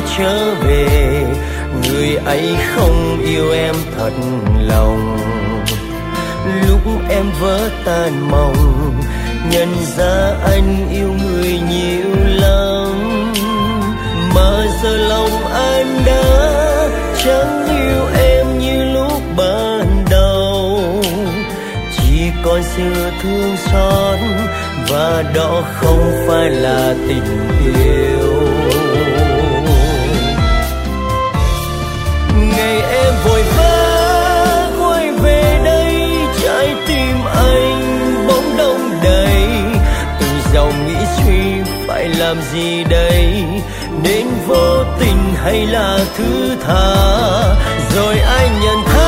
trở về, người ấy không yêu em thật lòng. Lúc em vỡ tan mong, nhận ra anh yêu người nhiều lắm, mà giờ lòng anh đã chẳng yêu em như lúc ban đầu. Chỉ còn sự thương xót, và đó không phải là tình yêu. Ngày em vội vã quay về đây, trái tim anh bỗng đông đầy. Từng dòng nghĩ suy phải làm gì đây, nên vô tình hay là thứ tha. Rồi anh nhận thấy